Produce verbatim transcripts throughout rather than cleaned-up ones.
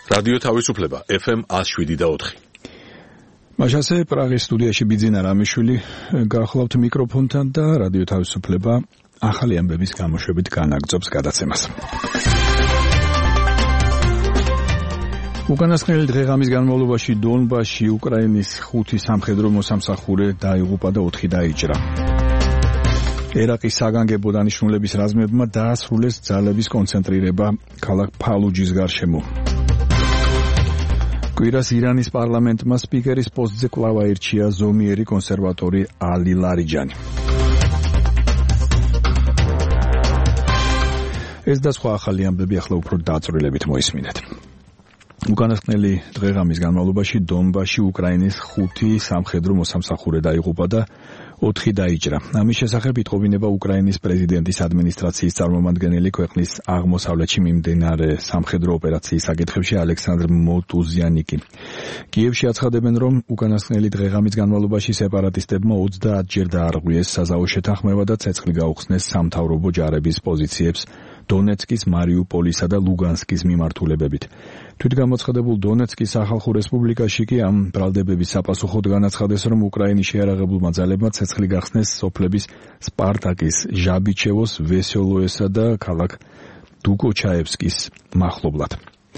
რადიო თავისუფლება ეფ ემ one oh seven და four. მაშასე პრაღის სტუდიაში ბიძინა რამიშვილი გახლავთ მიკროფონთან და რადიო თავისუფლება ახალი ამბების გამოშვებით განაგრძობს გადაცემას. უკანასკნელი დღე-ღამის განმავლობაში დონბასში უკრაინის ხუთი სამხედრო მოსამსახურე დაიღუპა და ოთხი დაიჭრა. ერაყის საგანგებო დანიშნულების რაზმებმა დაასრულეს ძალების კონცენტრირება ქალაქ ფალუჯის გარშემო. კვირას ირანის პარლამენტმა სპიკერის პოსტზე კვლავ აირჩია ზომიერი კონსერვატორი ალი ლარიჯანი. ეს და სხვა ახალი ამბები ახლა უფრო დაწვრილებით მოისმინეთ. უკანასკნელი დღე-ღამის განმავლობაში დონბასში უკრაინის ხუთი სამხედრო მოსამსახურე დაიღუპა და ოთხი დაიჭრა. ამის შესახებ იტყობინება უკრაინის პრეზიდენტის ადმინისტრაციის წარმომადგენელი ქვეყნის აღმოსავლეთში მიმდინარე სამხედრო ოპერაციის საკითხებში ალექსანდრ მოტუზიანიკი. კიევში აცხადებენ, რომ უკანასკნელი დღე-ღამის განმავლობაში სეპარატისტებმა ოცდაათჯერ დაარღვიეს საზავო შეთანხმება და ცეცხლი გაუხსნეს სამთავრობო ჯარების პოზიციებს დონეცკის, მარიუპოლისა და ლუგანსკის მიმართულებებით. თვითგამოცხადებულ დონეცკის სახალხო რესპუბლიკაში კი ამ ბრალდებების საპასუხოდ განაცხადეს, რომ უკრაინის შეიარაღებულმა ძალებმა ცეცხლი გახსნეს სოფლების სპარტაკის, ჟაბიჩევოს, ვესელოესა და ქალაქ დუკოჩაევსკის მახლობლად.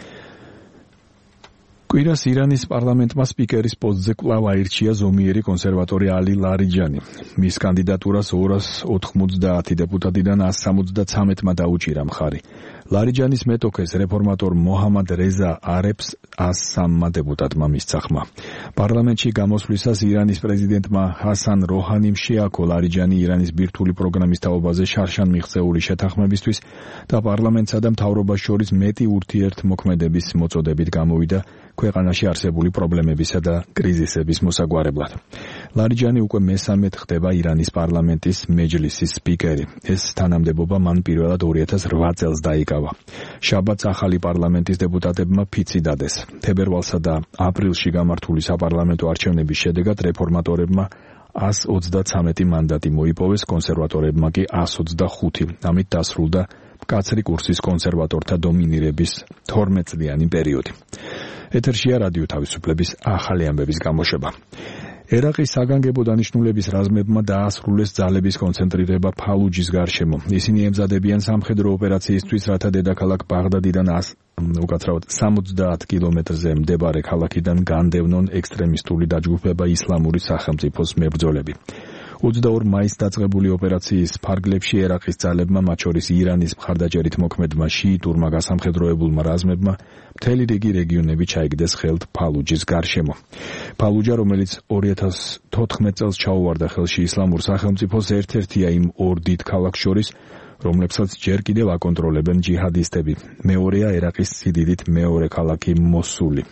კვირას ირანის პარლამენტმა სპიკერის პოსტზე კვლავ აირჩია ზომიერი კონსერვატორი ალი ლარიჯანი. მის კანდიდატურას ორას ოთხმოცდაათი დეპუტატიდან one seventy-three-მა დაუჭირა მხარი. ლარიჯანის მეტოქეს რეფორმატორ მოჰამად რეზა არებს one oh three დეპუტატმა მისცა ხმა. პარლამენტში გამოსვლისას ირანის პრეზიდენტმა ჰასან როჰანიმ შეაქო ლარიჯანი ირანის ბირთვული პროგრამის თაობაზე შარშან მიღწეული შეთანხმებისთვის და პარლამენტსა და მთავრობას შორის მეტი ურთიერთმოქმედების მოწოდებით გამოვიდა ქვეყანაში არსებული პრობლემებისა და კრიზისების მოსაგვარებლად. ლარიჯანი უკვე მესამედ ხდება ირანის პარლამენტის მეჯლისის სპიკერი. ეს თანამდებობა მან პირველად two thousand eight წელს დაიკავა. შაბათს ახალი პარლამენტის დეპუტატებმა ფიცი დადეს. თებერვალსა და აპრილში გამართული საპარლამენტო არჩევნების შედეგად რეფორმატორებმა one hundred thirty-three მანდატი მოიპოვეს, კონსერვატორებმა კი one hundred twenty-five. ამით დასრულდა მკაცრი კურსის კონსერვატორთა დომინირების twelve წლიანი პერიოდი. ეთერშია რადიო თავისუფლების ახალი ამბების გამოშვება. ერაყის საგანგებო დანიშნულების რაზმებმა დაასრულეს ძალების კონცენტრირება ფალუჯის გარშემო. ისინი ემზადებიან სამხედრო ოპერაციისთვის, რათა დედაქალაქ ბაღდადიდან უკაცრავად seventy კილომეტრზე მდებარე ქალაქიდან განდევნონ ექსტრემისტული დაჯგუფება ისლამური სახელმწიფოს მებრძოლები. twenty-two მაისს დაწყებული ოპერაციის ფარგლებში ერაყის ძალებმა, მათ შორის ირანის მხარდაჭერით მოქმედმა შიიტურმა გასამხედროებულმა რაზმებმა მთელი რიგი რეგიონები ჩაიგდეს ხელთ ფალუჯის გარშემო. ფალუჯა, რომელიც two thousand fourteen წელს ჩაუვარდა ხელში ისლამურ სახელმწიფოს, ერთ-ერთია იმ ორ დიდ ქალაქს შორის, რომლებსაც ჯერ კიდევ აკონტროლებენ ჯიჰადისტები. მეორეა ერაყის სიდიდით მეორე ქალაქი მოსული.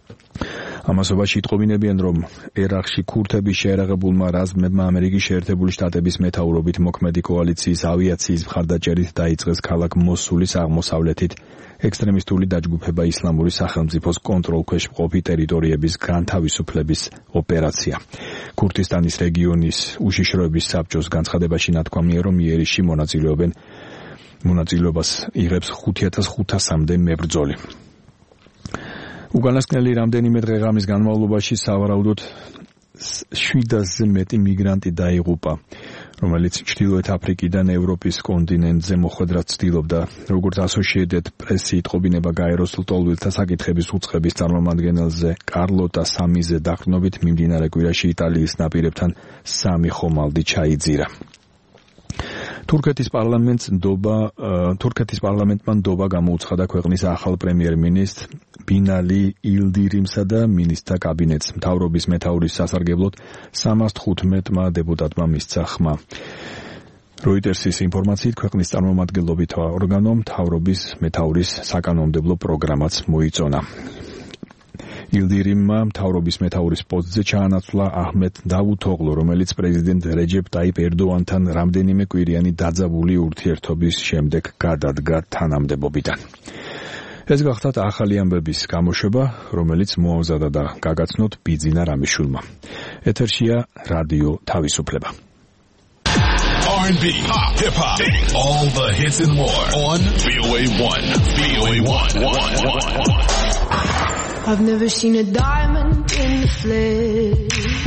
ამასობაში იტყობინებიან, რომ ერაყში ქურთების შეიარაღებულმა რაზმებმა ამერიკის შეერთებული შტატების მეთაურობით მოქმედი კოალიციის ავიაციის მხარდაჭერით დაიწყეს ქალაქ მოსულის აღმოსავლეთით ექსტრემისტული დაჯგუფება ისლამური სახელმწიფოს კონტროლქვეშ მყოფი ტერიტორიების განთავისუფლების ოპერაცია. ქურთისტანის რეგიონის უშიშროების საბჭოს განცხადებაში ნათქვამია, რომ იერიში მონაწილეობენ მონაწილეობას იღებს five thousand five hundred-მდე მებრძოლი. უკანასკნელი რამდენიმე დღე-ღამის განმავლობაში სავარაუდოდ seven thousand-ზე მეტი მიგრანტი დაიღუპა, რომელიც ჩრდილოეთ აფრიკიდან ევროპის კონტინენტზე მოხვედრად ცდილობდა. როგორც Associated Press-ი იტყობინება, გაეროსულ ტოლვილთა საკითხების უწყების წარმომადგენელზე კარლოტა სამიზე დაყრდნობით მიმდინარე კვირაში იტალიის ნაპირებთან სამი ხომალდი ჩაიძირა. თურქეთის პარლამენტს ნდობა თურქეთის პარლამენტმა ნდობა გამოუცხადა ქვეყნის ახალ პრემიერ-მინისტრ ბინალი ილდირიმსა და მინისტრთა კაბინეტს. მთავრობის მეთაურის სასარგებლოდ three hundred fifteen-მა დეპუტატმა მისცა ხმა. როიტერსის ინფორმაციით, ქვეყნის წარმომადგენლობით ორგანომ მთავრობის მეთაურის საკანონმდებლო პროგრამაც მოიწონა. ილდირიმმა მთავრობის მეთაურის პოსტზე ჩაანაცვლა აჰმედ დავუთოღლუ, რომელიც პრეზიდენტ რეჯეპ ტაიპ ერდოანთან რამდენიმე კვირიანი დაძაბული ურთიერთობის შემდეგ გადადგა თანამდებობიდან. ეს გახლავთ ახალი ამბების გამოშვება, რომელიც მოამზადა და გაგაცნოთ ბიძინა რამიშვილმა. ეთერშია რადიო თავისუფლება. R and B, pop, hip hop, all the hits and more on V O A one. V O A one. one, one, one. I've never seen a diamond in the flesh.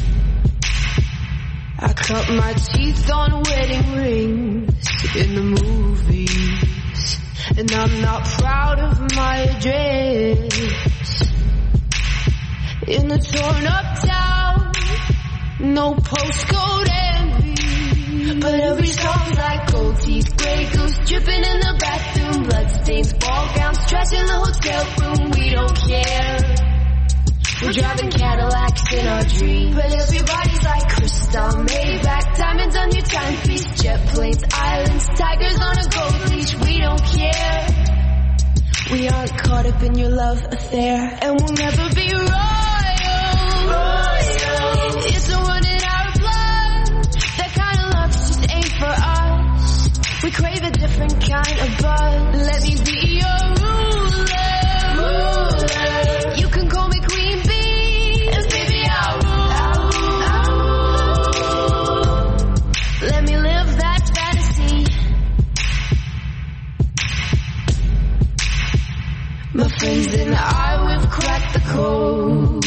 I cut my teeth on wedding rings in the movies, and I'm not proud of my address. In the torn up town, no postcode envy, but every song's like gold teeth, grey goose dripping in the bathroom, bloodstains, ball gowns, trash in the hotel room. We don't care. We're driving Cadillacs in our dreams, but everybody's like crystal, Maybach, diamonds on your timepiece, jet planes, islands, tigers on a gold leash. We don't care. We aren't caught up in your love affair, and we'll never be royal. Royal. It's a running out of blood. That kind of love just ain't for us. We crave a different kind of buzz. Let me be your ruler. Ruler. You can call me queen bee, and baby I'll rule. I'll rule. Let me live that fantasy. My friends and I, we've cracked the code.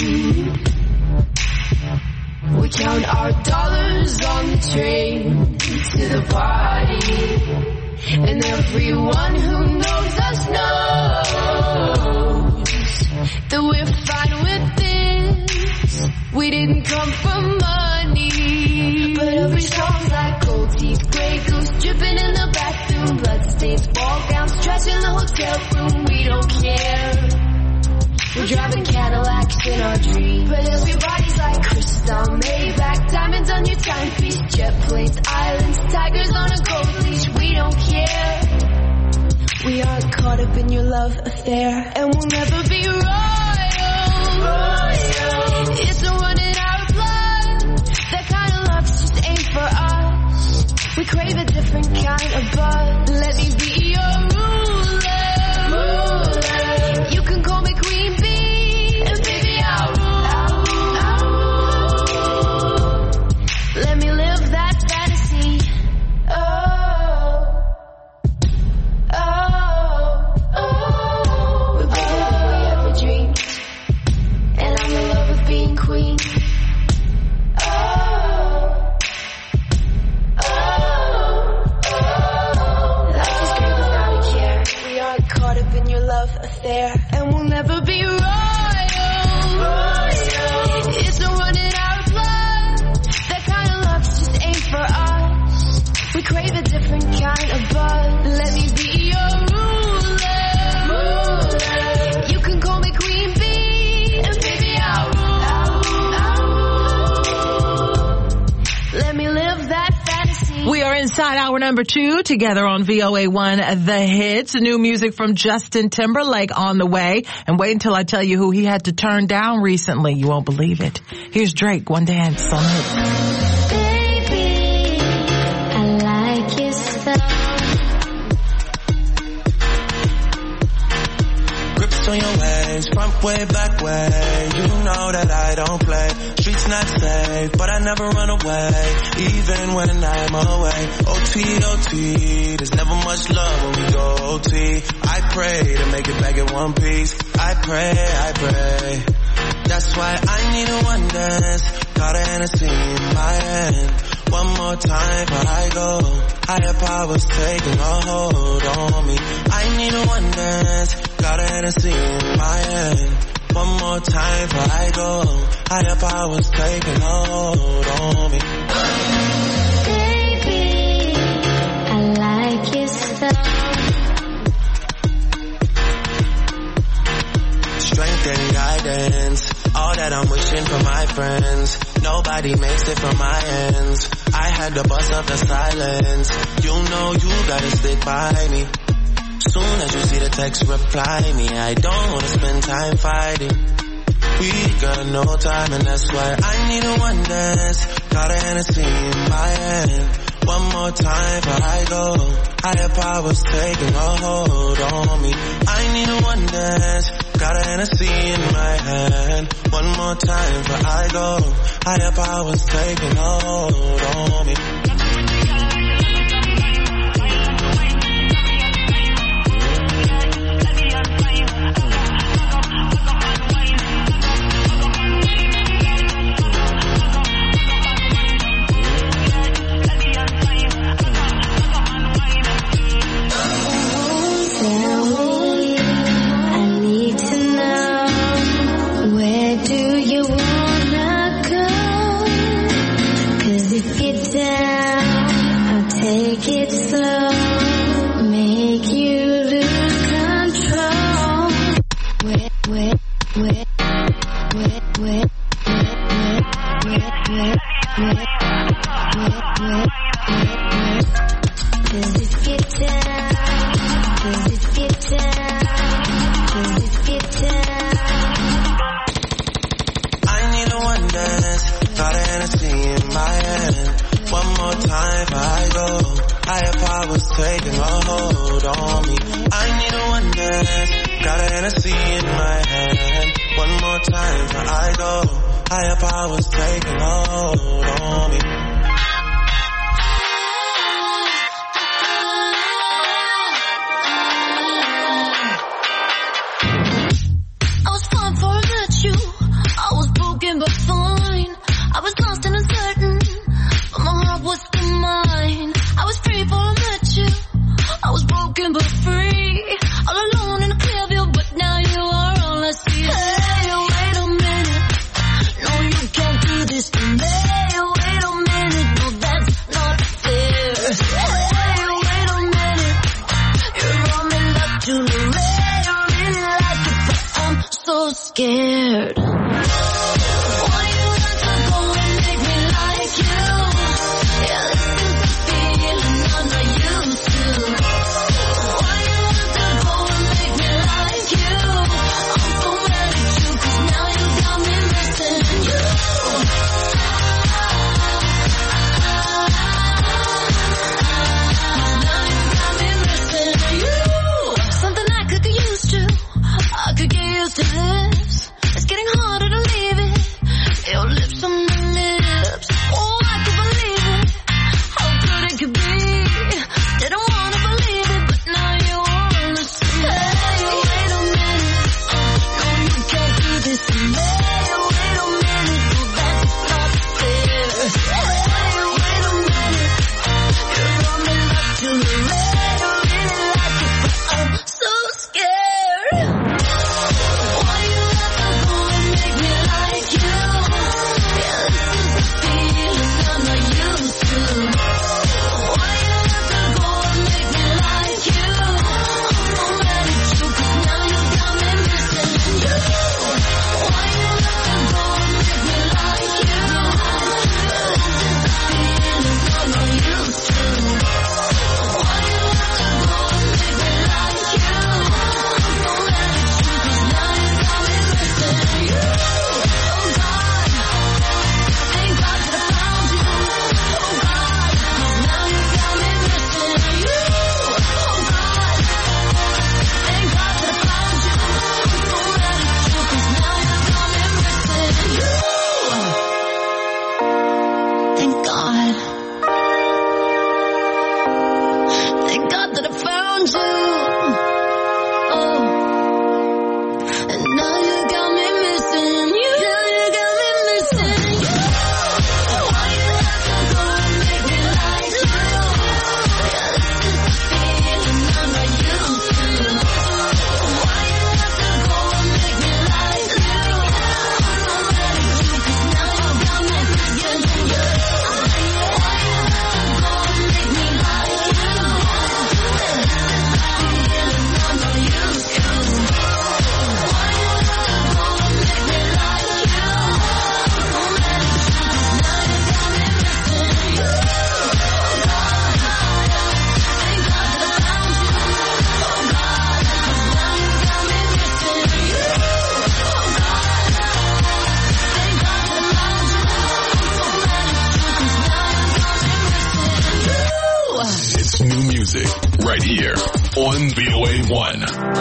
We count our dollars on the train to the party, and everyone who knows us knows that we're fine with this. We didn't come for money, but every song's like gold teeth, grey goose dripping in the bathroom, bloodstains, ball gowns, trash in the hotel room. We don't care. We're driving Cadillacs in our dreams, but everybody's like crystal, Maybach, diamonds on your timepiece, jet planes, islands, tigers on a gold leash. We don't care. We aren't caught up in your love affair, and we'll never be royal. Royal. It's a running out of blood. That kind of love just ain't for us. We crave a different kind of buzz. Let me be your ruler. Ruler. You can call me queen bee, and baby I'll rule. I'll rule. Let me live that fantasy. Oh, oh, oh. We're better than we ever dreamed, and I'm in love with being queen. Oh, oh, oh. Life is great without a care. We aren't caught up in your love affair, and we'll never be royal. Royal. It's a running out of blood. That kind of love just ain't for us. We crave a different kind of buzz. Let me be your ruler. Ruler. You can call me queen bee, and baby I'll rule. I'll rule. Let me live that fantasy. We are inside hour number two together on V O A one, The Hits. New music from Justin Timberlake on the way. And wait until I tell you who he had to turn down recently. You won't believe it. Here's Drake, One Dance on Hits. Baby, I like your stuff. Grips on your ways, front way, back way. You know that I don't play. Streets not safe, but I never run away, even when I'm away. O T, O T, there's never much love when we go O T. I pray to make it back in one piece. I pray, I pray. That's why I need a one dance. Got a Hennessy in my hand. One more time before I go. Higher powers taking a hold on me. I need a one dance. Got a Hennessy in my hand. One more time before I go. Higher powers taking a hold on me. Baby, I like your stuff. Strength and guidance, all that I'm wishing for my friends. Nobody makes it from my ends. I had to bust up the silence. You know you gotta stick by me. Soon as you see the text, reply me. I don't wanna spend time fighting. We got no time, and that's why I need a one dance. Got a Hennessy in my hand. One more time before I go. Higher powers taking a hold on me. I need a one dance. Got a Hennessy in my hand. One more time before I go. Higher powers taking a hold on me. Take it slow, make you lose control. Wait, wait, wait, wait, wait, wait, wait, wait, wait, wait, wait, wait. Does this get down? Does this get down? Does this get down? I need a one dance, got an Hennessy in my hand. One more time before I go. Higher powers taking a hold on me. I need a one dance, got an Hennessy in my hand. One more time before I go. Higher powers taking a hold on me. I was fine before I met you. I was broken but fine. I was lost and uncertain, but my heart was still mine. I was free before I met you. I was broken but free. All alone in a clear view, but now you are all I see. Hey, wait a minute. No, you can't do this to me. Wait a minute. No, that's not fair. Hey, wait a minute. You're on me like Julie Ray. I really like it, but I'm so scared. Why you have to go and make me like you? Yeah, this is the feeling I'm not used to. Why you have to go and make me like you? I'm so mad at you, 'cause now you got me missing you. Now you got me missing you. Something I could get used to. I could get used to this. It's getting harder to leave it. Your lips on my lips. Oh, I can believe it. How good it could be. Didn't wanna believe it, but now you wanna see. Hey, wait a minute. No, you can't do this to me. Wait a minute. No, that's not fair. Hey, wait a minute. You're on me like Julie Ray. I really like it, but I'm so scared. Why you have to go and make me like you? Yeah, this is the feeling I'm not used to. Why you have to go and make me like you? I'm so mad at you, 'cause now you got me missing you. Why you have to go and make me like you? Yeah, this is the feeling I'm not used to. Why you have to go and make me like you? I'm so mad at you, 'cause now you got me missing you. Oh God, thank God that I found you. Oh God, 'cause now you got me missing you. Oh God, thank God that I found you. I'm so mad at you, 'cause now you got me missing you. Thank God. Thank God that I found you. Oh. And now you got me missing you. Now you got me missing you. Why you have to go and make me like you? Yeah, this is the feeling I'm not used to. Why you have to go and make me like you? I'm so mad at you, 'cause now you got me missing you. Why you have to go and make me like you? Yeah, this is the feeling I'm not used to. Why you have to go and make me like you? I'm so mad at you, 'cause now you got me missing you. Oh God, thank God that I found you. Oh God, 'cause now you got me missing you. Oh God, thank God that I found you. I'm so mad at you, 'cause now you got me missing you. It's new music right here on V O A one.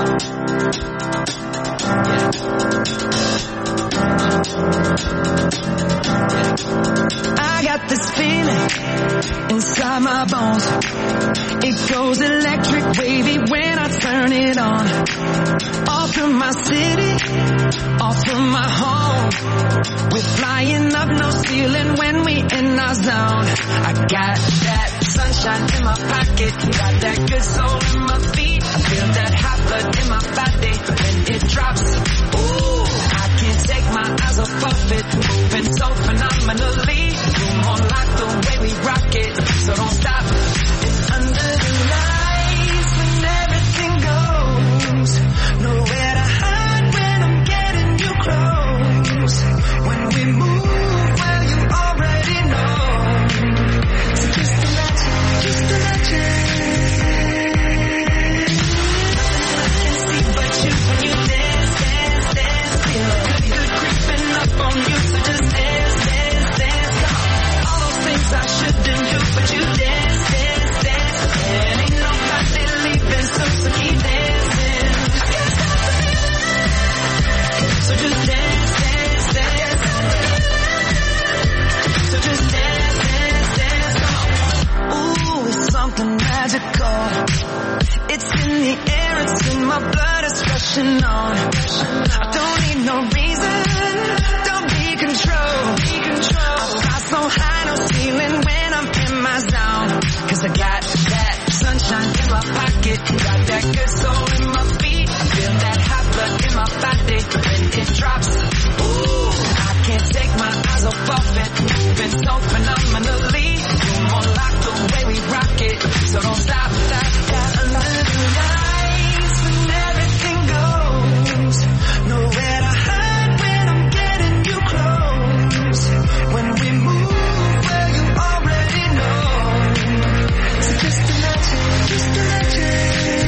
I got this feeling inside my bones. It goes electric wavy when I turn it on. Off from my city, off from my home. We're flying up, no ceiling when we in our zone. I got that sunshine in my pocket, got that good soul in my feet. I feel that hot blood in my body when it drops. Ooh, I can't take my eyes off of it, moving so phenomenally. You won't like the way we rock it, so don't stop. rushing on. I don't need no reason, don't be control. I fly so high, no ceiling when I'm in my zone. Cause I got that sunshine in my pocket, got that good soul in my feet. I feel that hot blood in my body when it drops. Ooh, I can't take my eyes off of it, moving so phenomenally. You're more like the way we rock it, so don't stop, stop, stop. Under the lights when everything goes, nowhere to hide when I'm getting you close. When we move, well you already know. So just imagine, just imagine.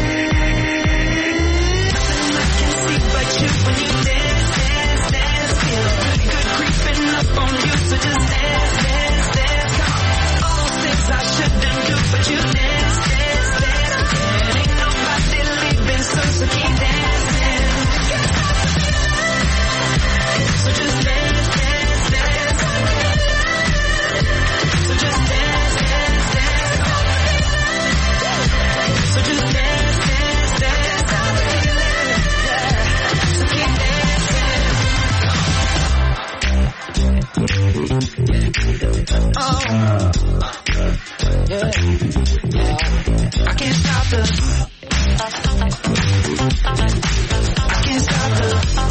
Nothing I can see but you when you dance, dance, dance. Feel good creeping up on you, so just dance, dance, dance. Come on, all those things I shouldn't do, but you dance, dance, dance. And ain't nobody leaving soon, so keep dancing. So just dance, dance, dance. So just dance, dance, dance. So just dance, dance, dance. So keep dancing. Oh, yeah. I can't stop the. I can't stop the.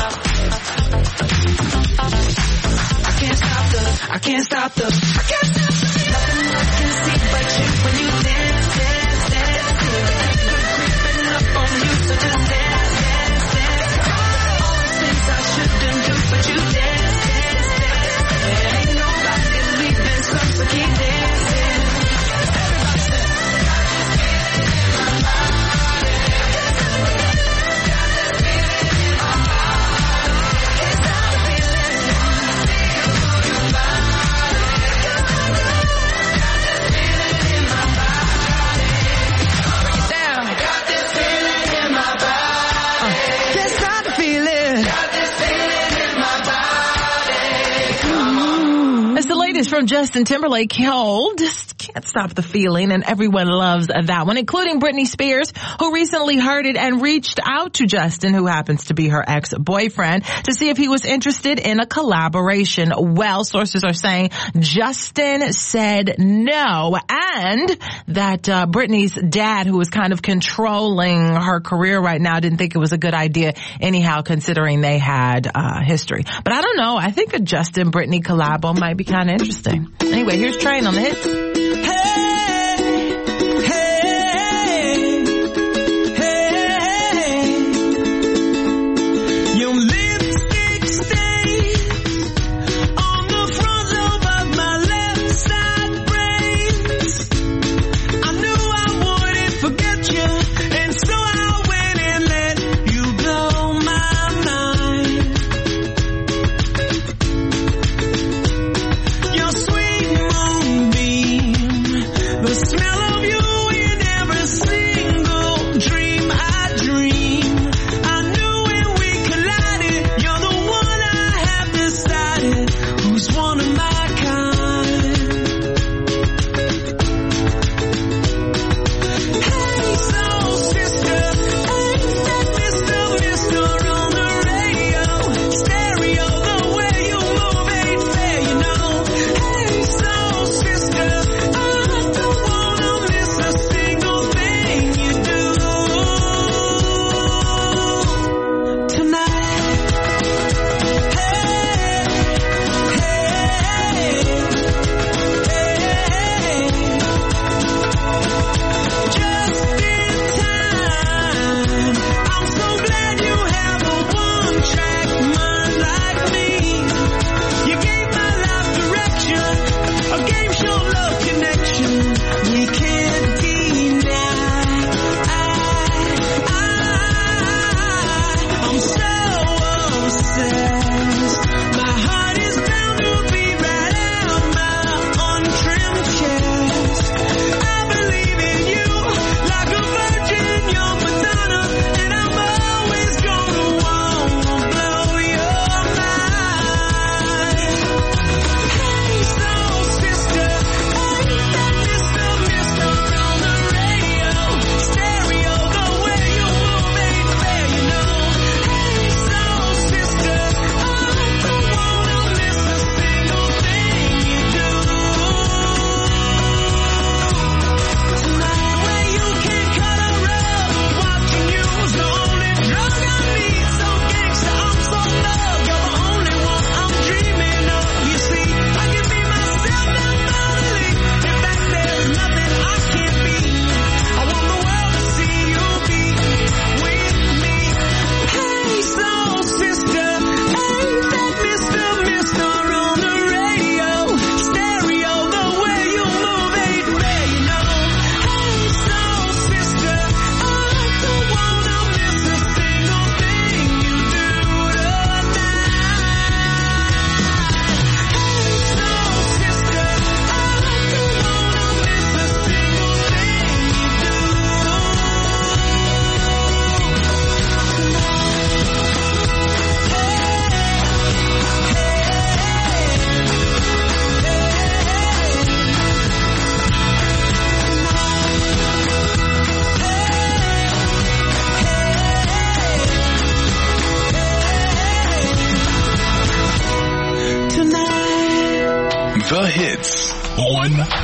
I can't stop the. I can't stop the. I can't stop the. Nothing I can see but you when you dance, dance, dance. Feel good creeping up on you, so just dance, dance, dance. All those things I shouldn't do, but you dance, dance, dance. And ain't nobody leaving, so so keep dancing. Everybody say, got this feeling in my body. Got this feeling in my body. Can't stop the feeling. Feel your body. Got this feeling in my body. Break it down. Got this feeling in my body. Can't stop the feeling. Got this feeling in my body. It's the latest from Justin Timberlake, Hold. Just can't stop the feeling, and everyone loves that one, including Britney Spears, who recently heard it and reached out to Justin, who happens to be her ex-boyfriend, to see if he was interested in a collaboration. Well, sources are saying Justin said no, and that uh, Britney's dad, who is kind of controlling her career right now, didn't think it was a good idea anyhow, considering they had uh history. But I don't know. I think a Justin-Britney collabo might be kind of interesting. Anyway, here's Train on the hits.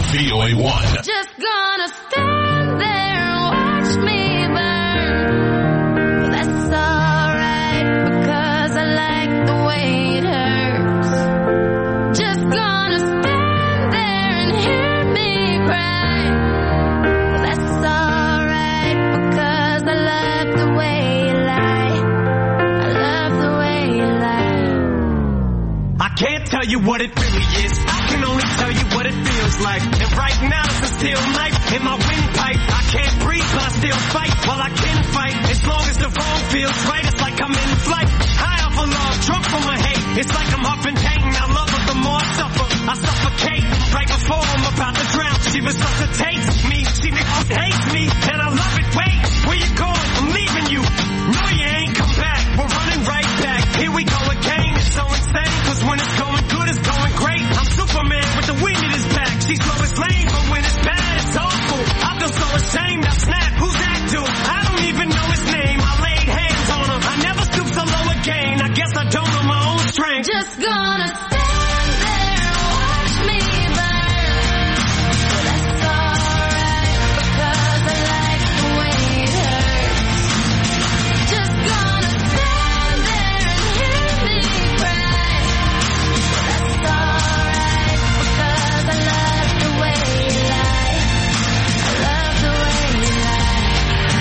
V O A one. Just gonna stand there and watch me burn. That's alright because I like the way it hurts. Just gonna stand there and hear me cry. That's alright because I love the way you lie. I love the way you lie. I can't tell you what it really is. I can only tell you what it feels like. And right now it's a steel knife in my windpipe. I can't breathe, but I still fight while I can fight. As long as the wrong feels right, it's like I'm in flight. High off of love, drunk from my hate. It's like I'm huffing pain. I love her the more I suffer. I suffocate right before I'm about to drown. She resuscitates me. She hates me, and I love it. Wait, where you going? I'm leaving you. No, you ain't come back. We're running right back. Here we go again. It's so insane, cause when it's going good, it's going great. I'm Superman with the wind in his back. She's slow as lane, but when it's bad, it's awful. I feel so ashamed. I snap. Who's that dude? I don't even know his name. I laid hands on him. I never stoop so low again. I guess I don't know my own strength. Just gonna stand there and watch me burn. That's alright because I like the way it hurts. Just gonna stand there and hear me cry. That's alright because I love the way you lie. I love the way you lie.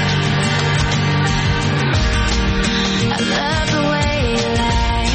I love the way you lie.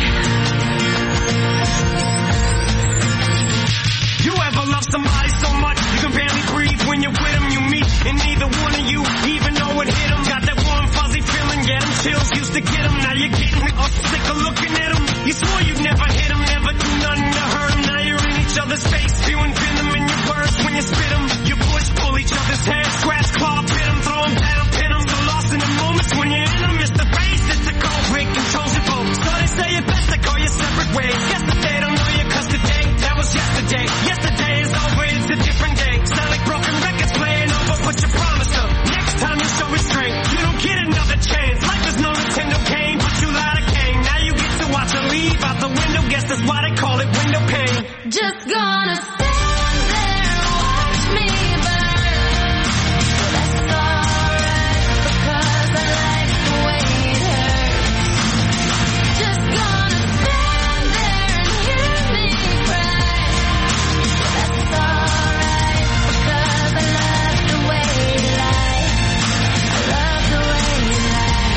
You ever love somebody so much you can barely breathe when you're with them? You meet and neither one of you even know it hit them. Got that warm fuzzy feeling, yeah, them chills used to get them. Now you're getting up sick of looking at them. You swore you'd never hit them, never do nothing to hurt them. Now you're in each other's face, spewing venom in your words when you spit them. You push, pull each other's hair, scratch, claw, pit them, throw them down, pin them. So lost in the moments when you're in them. It's the race, it's the cold break, controls your boat. So they say it best to go your separate ways. Yesterday, don't know you cause today, that was yesterday. Yesterday is over, it's a different day. Sound like broken records playing over, but you promised her. Next time you show restraint, you don't get another chance. Life is no Nintendo game, but you lied again. Now you get to watch her leave out the window, guess that's why they call it window pane. Just gonna stand there and watch me burn. That's alright because I like the way it hurts. Just gonna stand there and hear me cry. That's alright because I love the way you lie. I love the way you lie.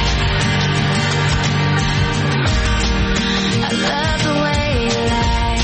I love the way you lie.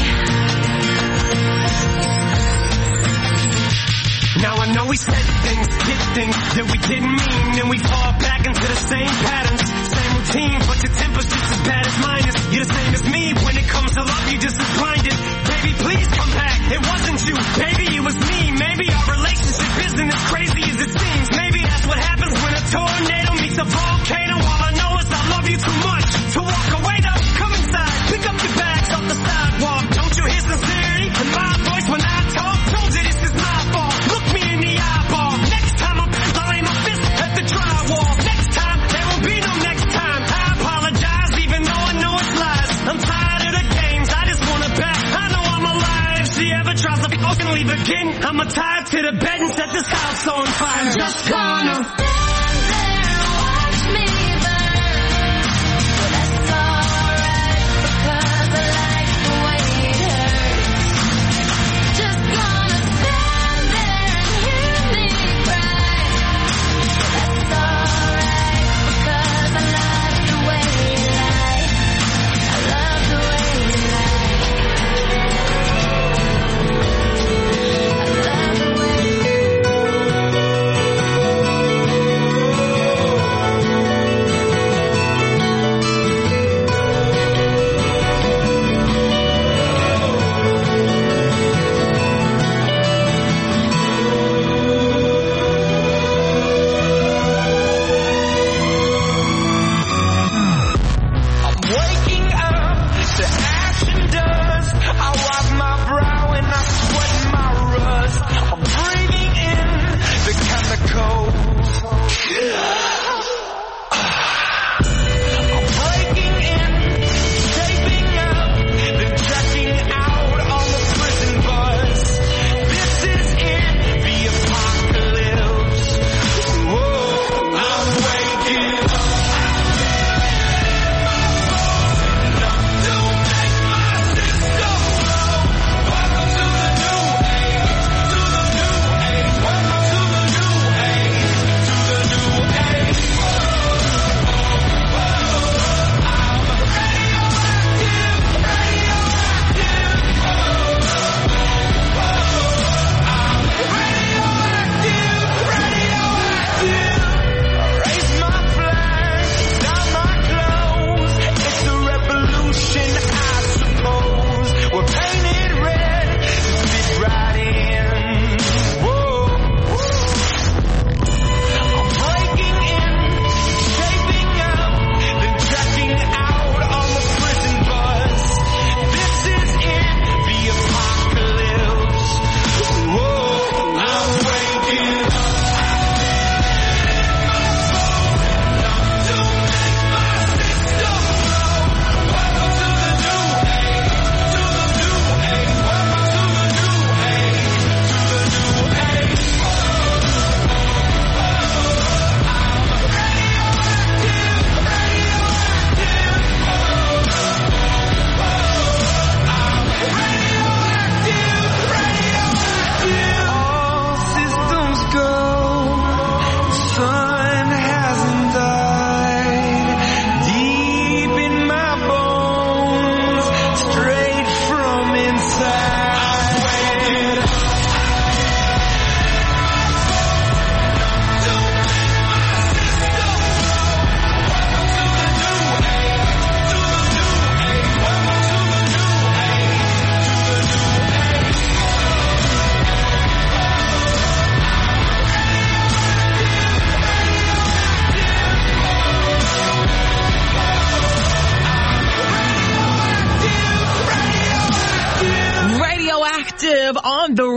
Now I know we said things, did things that we didn't mean, and we fall back into the same patterns, same routine, but your temper's just as bad as mine is. You're the same as me, when it comes to love, you're just as blinded. Baby, please come back, it wasn't you, baby, it was me. Maybe our relationship isn't as crazy as it seems. Maybe that's what happens when a tornado meets a volcano. All I know is I love you too much to walk away though. Come inside, pick up your bags off the sidewalk. Don't you hear sincerity in my voice when I talk? Told you this is my fault. Look me in the eyeball. Next time I'm pissed, I'll aim my fist at the drywall. Next time, there won't be no next time. I apologize even though I know it's lies. I'm tired of the games, I just want it back. I know I'm alive. If she ever tries to fucking leave again, I'ma tie her to the bed and set this house on fire. Just gonna stand there and watch me burn. That's alright because I like the way it hurts. Just gonna stand there and hear me cry. That's alright because I love the way you lie. I love the way you lie. I love the way you lie.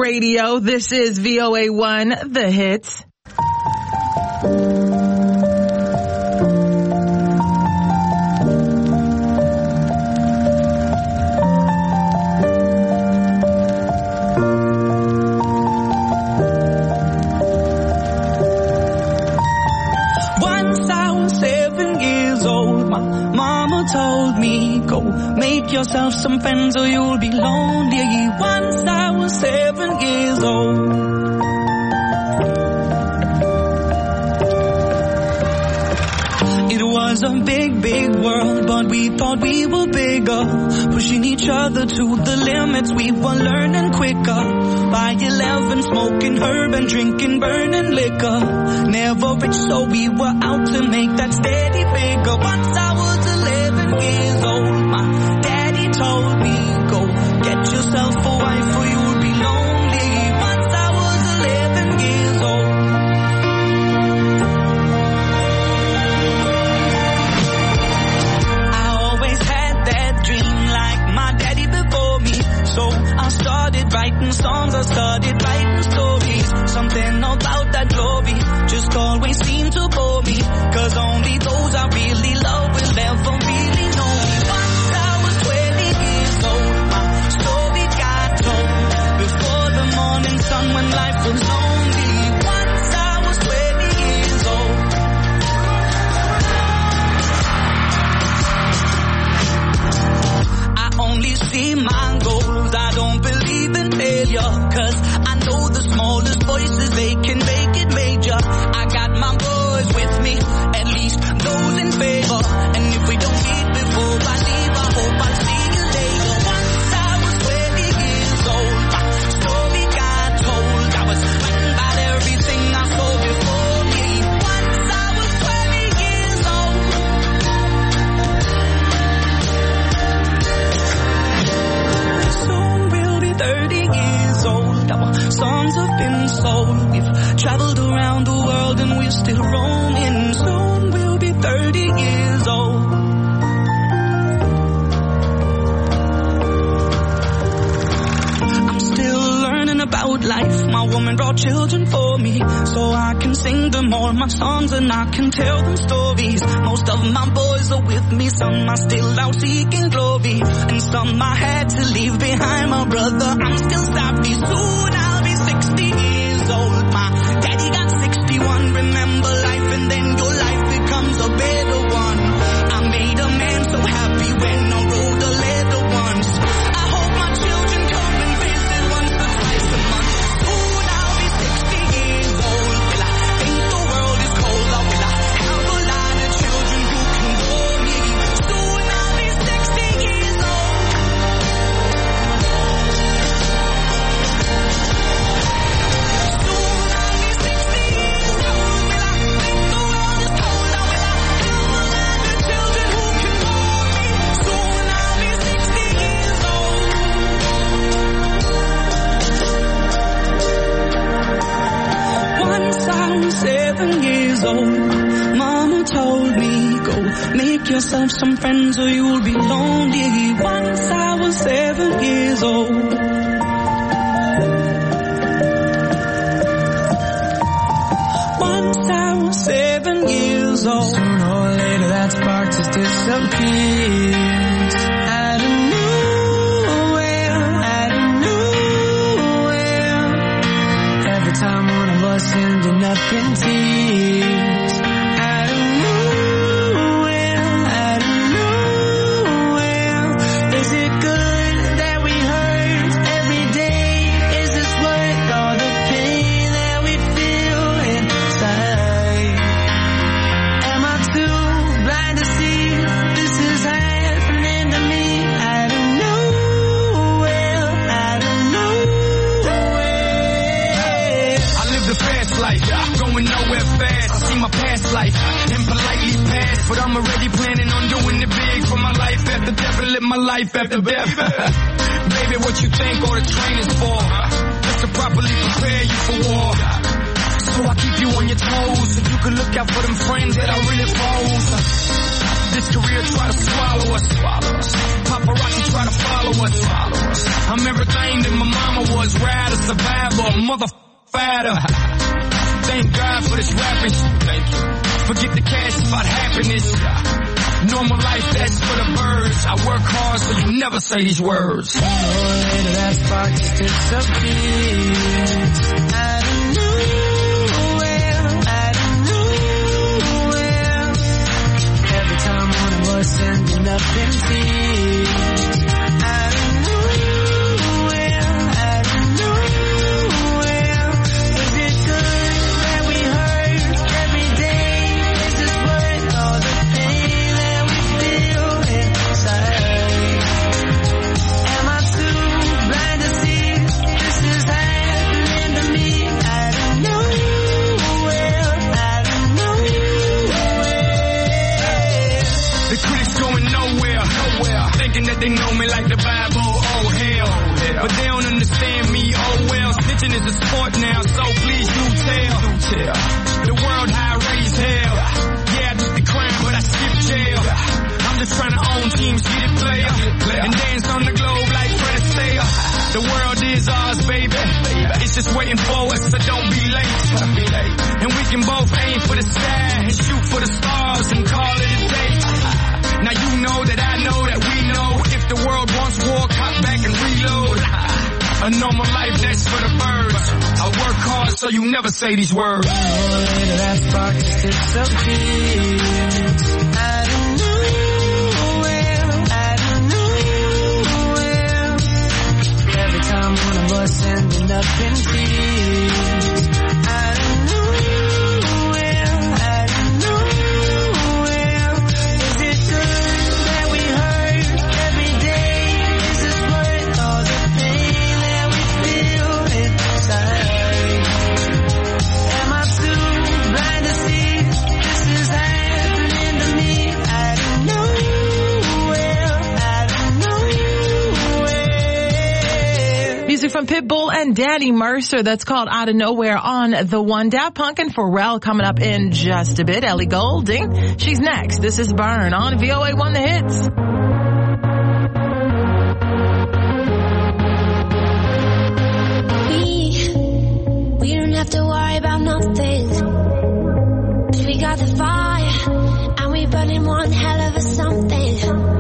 radio. This is V O A one, The Hits. Told me, go make yourself some friends or you'll be lonely. Once I was seven years old. It was a big, big world, but we thought we were bigger. Pushing each other to the limits, we were learning quicker. By eleven, smoking herb and drinking burning liquor. Never rich, so we were out to make that steady figure. Once I was eleven years old, my daddy told me, go get yourself a wife or you'll be lonely. Once I was eleven years old. I always had that dream like my daddy before me. So I started writing songs, I started writing stories. Something about that glory just always seemed to bore me. Cause only those I really love will ever really know me. Once I was twenty years old, my story got told. Before the morning sun when life was lonely. Once I was twenty years old. I only see my goals, I don't believe in failure. Cause I know the smallest voices, they can make it major. I got my boys with me, at least those in favor. And if we don't meet before I leave, I hope I'll see you later. Once I was twenty years old, my story got told. I was frightened about everything I saw before me. Once I was twenty years old. Soon we'll be thirty years old. Our songs have been sold. We've traveled around the world and we're still roaming. Soon we'll be thirty years old. I'm still learning about life. My woman brought children for me, so I can sing them all my songs and I can tell them stories. Most of my boys are with me, some are still out seeking glory, and some I had to leave behind. My brother, I'm still sorry. Soon I'll be sixty years old. My daddy got sixty-one. Remember life and then your life becomes a better one. I made a man so happy when I rode a leather once. I hope my children come and visit once or twice a month. Soon I'll be sixty years old. Will I think the world is cold, or will I have a lot of children who can bore me? Soon I'll be sixty years old. Soon I'll be sixty years old. Will I think the world is cold, or will I have a lot of children who can bore me? Soon I'll be sixty years old. Once I was seven years old, Mama told me, go make yourself some friends or you'll be lonely. Once I was seven years old. Once I was seven years old. Sooner or later that spark just disappears. Out of nowhere, out of nowhere. Every time one of us ended up in tears. Out of nowhere, out of nowhere. Is it good that we hurt every day? Is this worth all the pain that we feel inside? Am I too blind to see this is happening to me? Out of nowhere, out of nowhere. I live the fast life, going nowhere fast. I see my past life and politely pass, but I'm already planning on doing it big for my life after death and live my life after death. Baby, what you think all the training's for? Just to properly prepare you for war. So I keep you on your toes so you can look out for them friends that are really foes. This career try to swallow us. Paparazzi try to follow us. I'm everything that my mama was. Ride a survivor, a mother fatter. Thank God for this rapping shit. Thank you. Forget the cash, it's about happiness. Normal life, that's for the birds. I work hard so you never say these words. Oh, that spark just disappears. Out of nowhere, out of nowhere. Every time one of us ending up in tears. Out of nowhere, out of nowhere. Is it good that we hurt every day? Is this worth all the pain that we feel inside? Am I too blind to see this is happening to me? Out of nowhere, out of nowhere. The critics going nowhere, nowhere. Thinking that they know me like the Bible, oh hell. But they don't understand me, oh well. Snitching is a sport now, so please do tell. The world how I raise hell. Yeah, I did the crime, but I skipped jail. I'm just trying to own teams, get it player. And dance on the globe like Fred Astaire. The world is ours, baby. It's just waiting for us, so don't be late. And we can both aim for the sky and shoot for the stars and call it a day. Now you know that I know that we know. If the world wants war, cut back and reload. A normal life, that's for the birds. I work hard so you never say these words. Oh, that spark just disappears. Out of nowhere, out of nowhere. Every time one of us ending up in tears. Out of nowhere, out of nowhere. Is it good that we hurt every day? Is this worth all the pain that we feel inside? Am I too blind to see this is happening to me? Out of nowhere, out of nowhere. Music from Pitbull and Danny Mercer. That's called Out of Nowhere on The One. Daft Punk and Pharrell coming up in just a bit. Ellie Goulding, she's next. This is Burn on V O A one The Hits. We, we don't have to worry about nothing. 'Cause we got the fire, and we burning one hell of a something.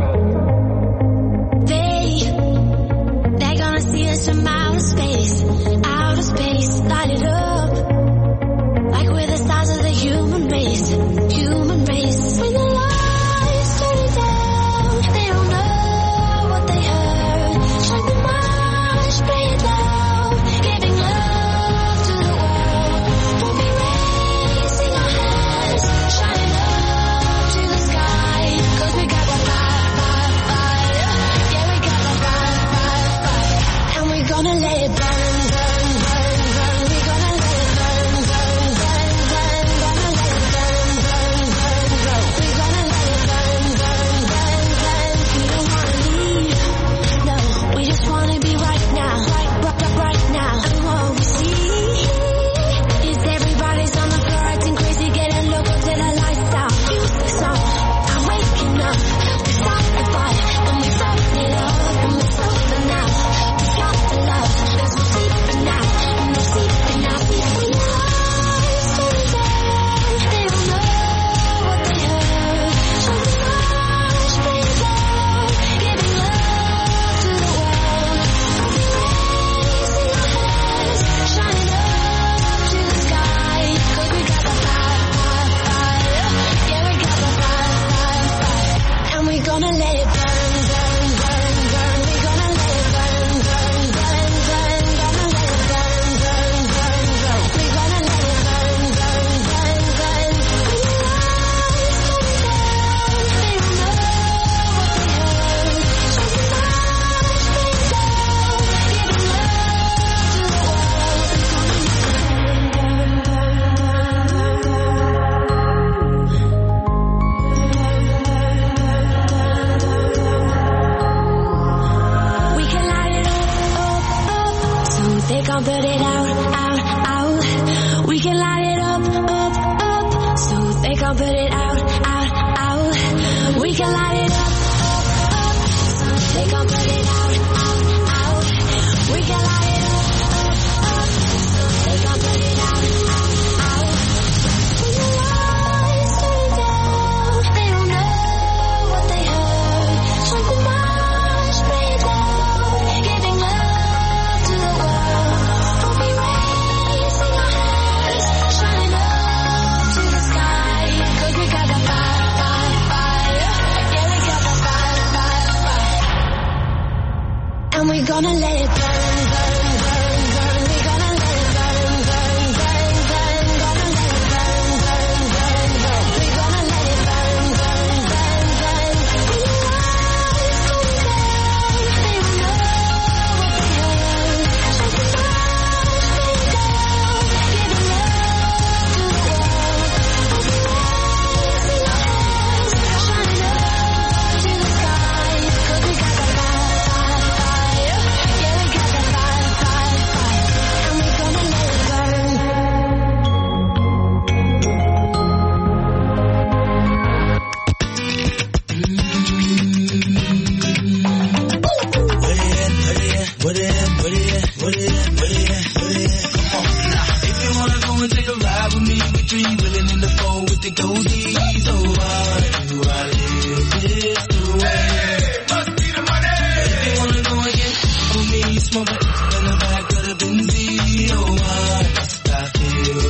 They, they're gonna see us from outer space, outer space, light it up. Like we're the stars of the human race, human race. When the lights turn down, they don't know what they heard. Shine the march, play it loud, giving love to the world. We'll be raising our hands, shining up to the sky. 'Cause we got the fire, fire, fire. Yeah, we got the fire, fire, fire. And we're gonna let it burn, burn, burn, burn. We're gonna let it burn, burn, burn, burn. Gonna let it burn, burn, burn, burn. We're gonna let it burn, burn, burn, burn. We don't wanna leave, no. We just wanna be right now, right, right, right, right now. And what we see is everybody's on the floor acting crazy, getting local till the lights out. Music song, I'm waking up. We start the fire and we start it up, and we start the now. We got the love, there's no sleeping now, no sleeping now. When the lights turn down, they don't know what they heard. Shine the march, play it loud, giving love to the world. We'll be raising our hands, shining up to the sky. 'Cause we got the fire, fire, fire. Yeah, we got the fire, fire, fire. And we're gonna let it burn, burn, burn, burn. We're gonna let it burn, burn, burn, burn. Gonna let it burn, burn, burn, burn. We're gonna let it burn, burn, burn, burn. When the lights turn down, they don't know what they heard. Shine the march, play it loud, giving love to the world. We're gonna let it burn, burn, burn. We can light it up, up, up, so they can't put it out, out, out. We can light it up, up, up, so they can't put it out, out, out. We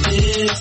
this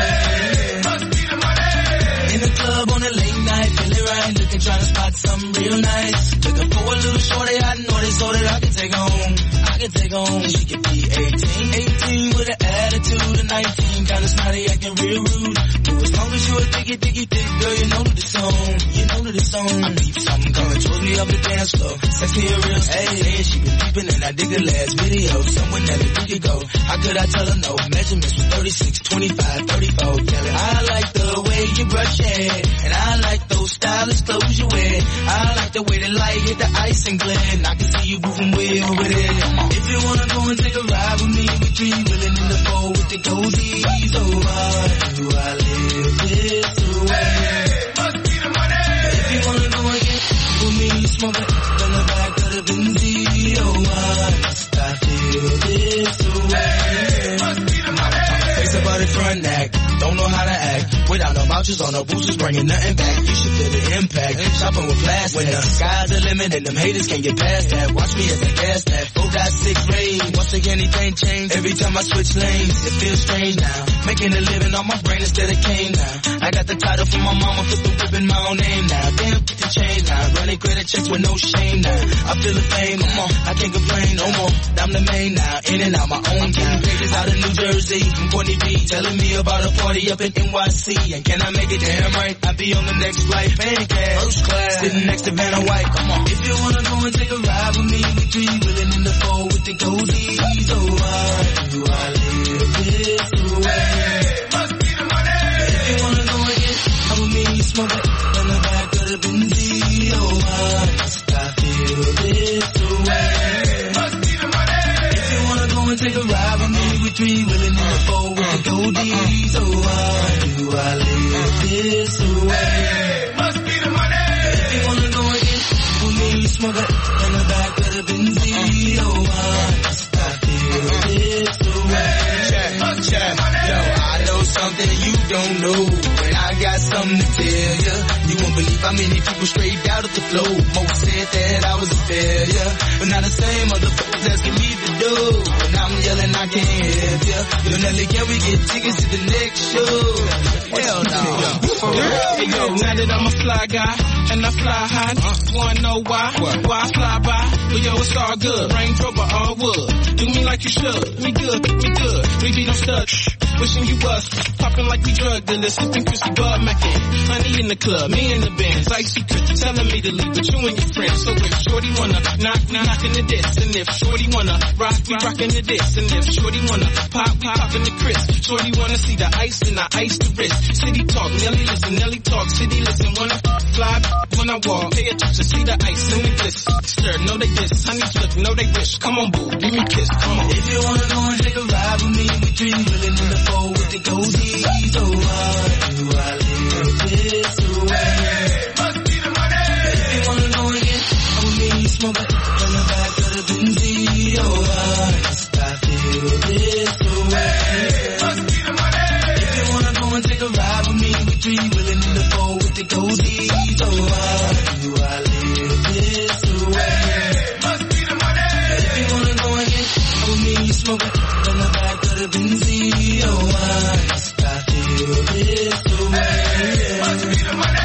way. Must be the money. In the club on a late night, feeling right, looking trying to spot something real nice. Looking for a little shorty, I know this so that I can take home. I can take home. She could be eighteen, eighteen with an attitude of nineteen, kinda snotty, acting real rude. But as long as you a diggy, diggy, thick girl, you know that the song, you know that the song. I peep something coming towards me up the dance floor. Sexy and real, hey, hey, she been peeping and I dig the last video. Somewhere that we could go. How could I tell her no? Measurements was thirty-six, twenty-five, thirty-four. Tell her I like the way you brush your hair, and I like those stylish clothes you wear. I like the way the light hit the ice and glare, and I can see you moving way over there. If you wanna go and take a ride with me, we three willing in the four with the cozies. Oh, why do I live this way? Hey, must be the money. If you wanna go and get with me, smoke it in the back of the Benzie. Oh, why must I feel this way? Hey, must be the money. Face about it front act, don't know how to act. Without no vouchers on no boosters, bringing nothing back. You should feel the impact. Shopping with plastic. When the sky's the limit and them haters can't get past that. Watch me as I gas that. four got six range. Once again, anything change. Every time I switch lanes, it feels strange now. Making a living on my brain instead of cane now. I got the title from my mama, put the whip in my own name now. Damn, get the change now. Running credit checks with no shame now. I feel the fame, come on, I can't complain no more. I'm the main now, in and out my own game. Pages out of New Jersey, from Courtney B, telling me about a party up in N Y C. And can I make it damn right? I be on the next flight, pancake, first class, sitting next to Vanna White. Come on, if you wanna go and take a ride with me, we three willing in the four with the cozies. Oh, why do I live this way? Hey, must be the money. If you wanna go and get out with me, smoke it in the back of the Benzie. Oh, why must I feel this way? Hey, must be the money. If you wanna go and take a ride with me, we three willing in the four with the goldies. Oh, why do I live this way? Hey, must be the money. If you wanna go and get with me, smoke it in the back of the Benzie. Oh, why must I feel this way? Check, check, yo, I know something you don't know, and I got something to tell ya. You won't believe how many people straight out of the flow. Most said that I was a failure, but now the same motherfuckers asking me to do. And I'm yelling I can't help ya. Yo, Nelly, can we get tickets to the next show? Hell no. For real? Hey yo, now that I'm a fly guy and I fly high, wanna know why? Why I fly by? Well yo, it's all good. Range Rover, all wood. Do me like you should. We good, we good. We beat them studs. Wishing you was popping like we drug dealers, sipping Chrissy Bud Mackin. Honey in the club, me in the bands, icy Chris telling me to leave with you and your friends. So if Shorty wanna knock, we knockin' the diss, and if Shorty wanna rock, we rockin' the diss, and if Shorty wanna pop, we poppin' the Chris. Shorty wanna see the ice, and I ice the wrist. City talk, Nelly listen, Nelly talk, city listen. Wanna fly when I walk, pay attention, see the ice and the bliss. Stir, know they diss, honey flip, know they wish. Come on, boo, give me a kiss, come on. If you wanna go and take a ride with me, we three willing in the four with the cozies. Oh, why do I live this way? Hey, must be the money. If you wanna go and get out with me, smoke it in the back of the Benzie. Oh, why must I feel this way? Hey, must be the money. If you wanna go and take a ride with me, we three willing in the four with the cozies. Oh, why do I live this way? Hey, must be the money. If you wanna go and get out with me, smoke it in the back of the Benzie. Oh, why must I feel this way? Hey, must be the money.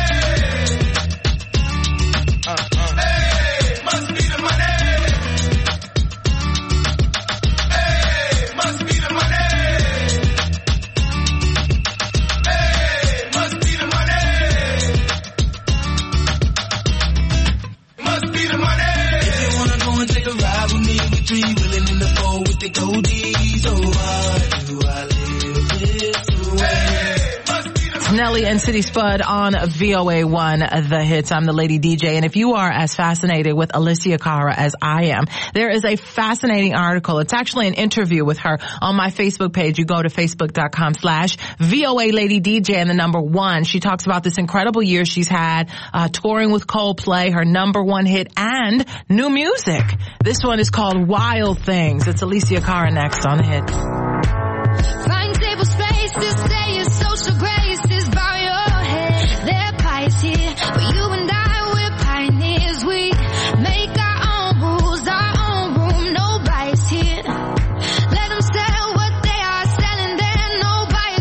Uh, uh. Hey, must be the money. Hey, must be the money. Hey, must be the money. Must be the money. If you wanna go and take a ride with me, we three willing in the four with the goldies. Oh, why do I live this way? Nelly and City Spud on V O A one, The Hits. I'm the Lady D J. And if you are as fascinated with Alessia Cara as I am, there is a fascinating article. It's actually an interview with her on my Facebook page. You go to facebook.com slash VOA Lady D J and the number one. She talks about this incredible year she's had, uh, touring with Coldplay, her number one hit, and new music. This one is called Wild Things. It's Alessia Cara next on The Hits. Find table space to stay your social graces, bow your head. Their pie's here, but you and I, we're pioneers. We make our own rules, our own room, nobody's here. Let them sell what they are selling there, nobody's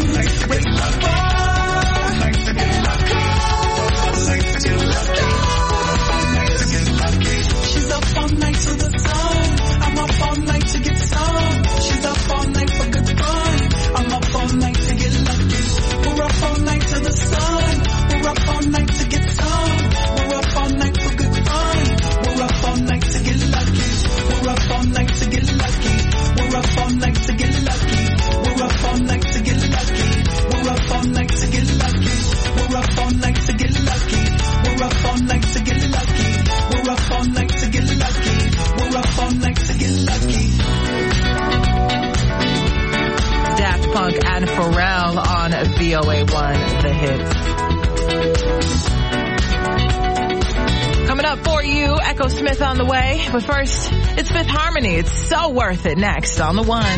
on V O A one, The Hits. Coming up for you, Echo Smith on the way. But first, it's Fifth Harmony. It's so worth it. Next on the one.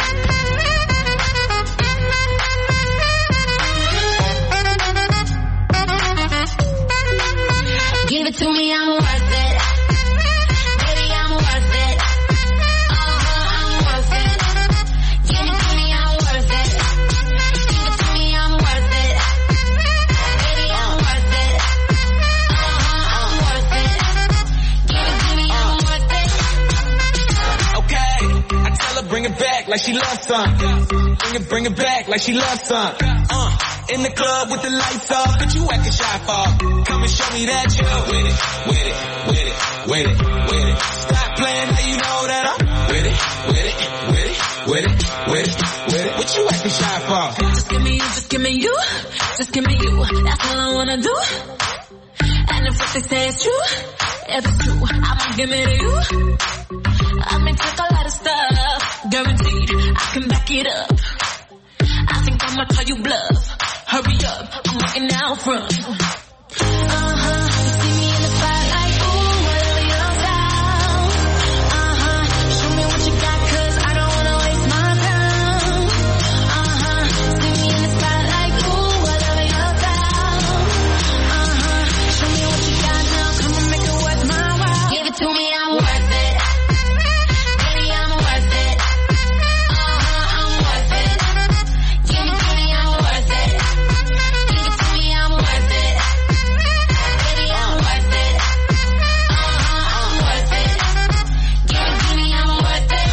Give it to me, I'm worth it. Baby, I'm worth it. Uh-huh, I'm worth it. Give it to me, I'm worth it. Give it to me, I'm worth it. Baby, I'm worth it. Uh-huh, I'm worth it. Give it to me, I'm worth it. Okay, I tell her bring it back like she loves some. Bring it, bring it back like she loves some. Uh, in the club with the lights off, but you acting shy for. Come and show me that you're with it, with it, with it, with it, with it. Stop playing now you know that I'm with it, with it, with it, with it, with it, with it. What you acting shy for? Just give me you, just give me you. Just give me you, that's all I wanna do. And if what they say is true, if it's true, I'ma give it to you. I may take a lot of stuff, guaranteed I can back it up. I think I'ma call you bluff. Hurry up, I'm walking out front. Uh-huh, you see me in the spotlight, ooh, whatever your style. Uh-huh, show me what you got, cause I don't wanna waste my time. Uh-huh, see me in the spotlight, ooh, whatever your style. Uh-huh, show me what you got now, come and make it worth my while. Give it to me, I'm worth it. Baby, I'm worth it. Uh-huh, I'm worth it. Give it to me, I'm worth it. Give it to me, I'm worth it. Baby, I'm worth it. Uh-huh, I'm worth it. Give it to me, I'm worth it.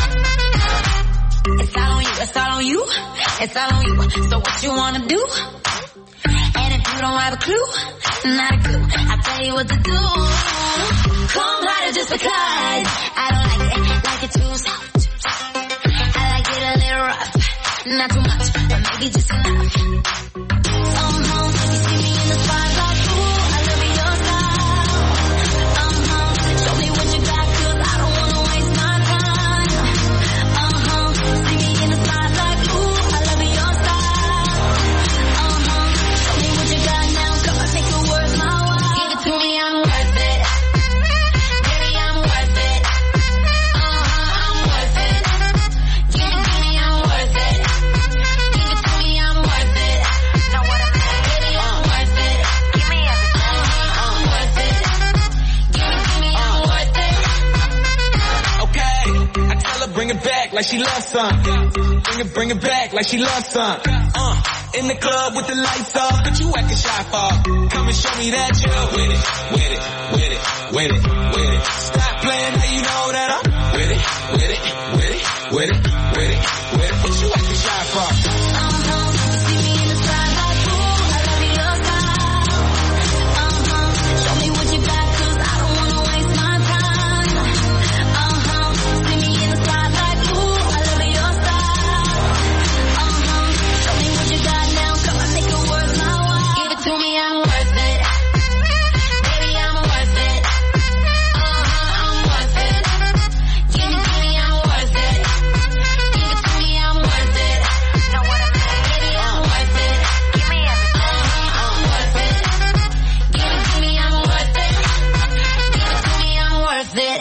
It's all on you, it's all on you. It's all on you. So what you wanna do? And if you don't have a clue, not a clue, I'll tell you what to do. Come harder just because I don't like it, like it too soft. I like it a little rough, not too much, but maybe just enough. Uh-huh, you see me in the spotlight, ooh, I love your style. Uh-huh, show me what you got, cause I don't wanna waste my time. Uh-huh, see me in the spotlight, ooh, I love your style. Uh-huh, show me what you got now, come on, make it worth my while. Give it to me, I'm worth it. Baby, I'm worth it. Uh-huh, I'm worth it. Give it to me, I'm worth it. Give it to me, I'm worth it. Know what I mean? Baby, I'm worth it. Give me everything. Uh-huh, I'm worth it. Give it to me, I'm worth it. Okay, I tell her bring it back like she loves some. Bring it, bring it back like she loves some. Uh, in the club with the lights off, but you acting shy for. Come and show me that you're with it, with it, with it, with it, with it. Stop playing now you know that I'm with it, with it, with it, with it, with it, with it. What you acting shy for? Uh-huh, you see me in the spotlight, ooh, I love your style. Uh-huh, show me what you got, cause I don't wanna waste my time. Uh-huh, see me in the spotlight, ooh, I love your style. Uh-huh, show me what you got now, come on, make it worth my while. Give it to me, I'm worth it. Baby, I'm worth it. Uh-huh, I'm worth it. Give it to me, I'm worth it. Give it to me, I'm worth it. Know what I mean? Baby, I'm worth it. Give me everything. Uh-huh, I'm worth it. Give it to me, I'm worth it. Give it to me, I'm worth it.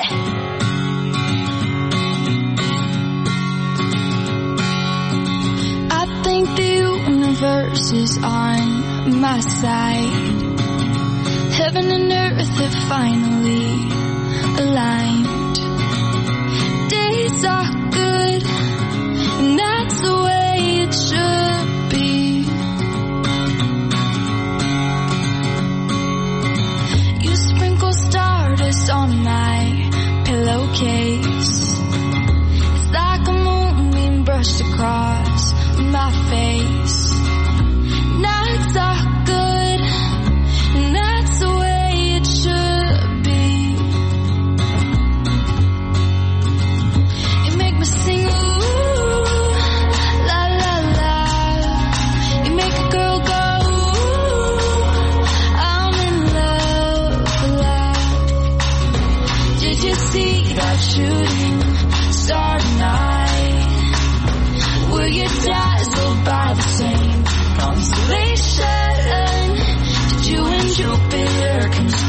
I think the universe is on my side. Heaven and earth have finally aligned. Days are good, and that's the way it should be. You sprinkle stardust on my pillowcase. It's like a moonbeam brushed across my face. Nights are good, and that's the way it should be. You make me sing, ooh, la la la. You make a girl go, ooh, I'm in love, love. Did you see that shooting star tonight? Were you dazzled by the same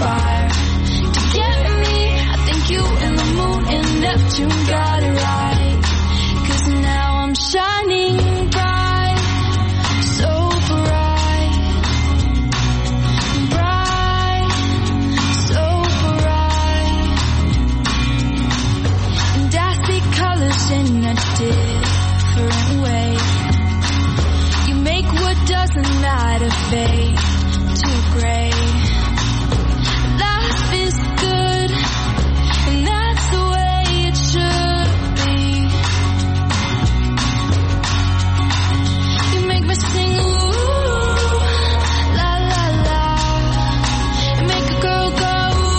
conspire to get me. I think you and the moon and Neptune got it right. 'Cause now I'm shining bright, so bright, bright, so bright. And I see colors in a different way. You make what doesn't matter fade to gray. Life is good, and that's the way it should be. You make me sing, ooh, la la la. You make a girl go,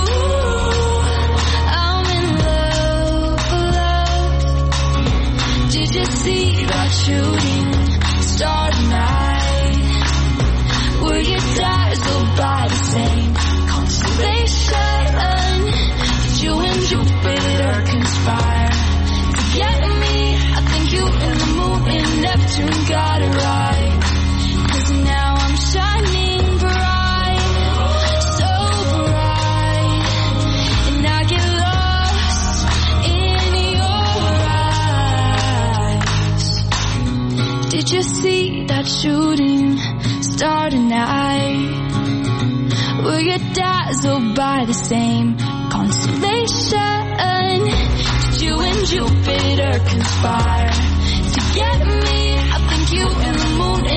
ooh, I'm in love, love. Did you see that shooting star tonight? Were your dazzled by the same constellation? Did you and Jupiter conspire to get me? I think you and the moon and Neptune got it right. 'Cause now I'm shining bright, so bright, and I get lost in your eyes. Did you see that shooting star tonight? Were you dazzled by the same constellation? Did you and Jupiter conspire to get me? I think you and the moon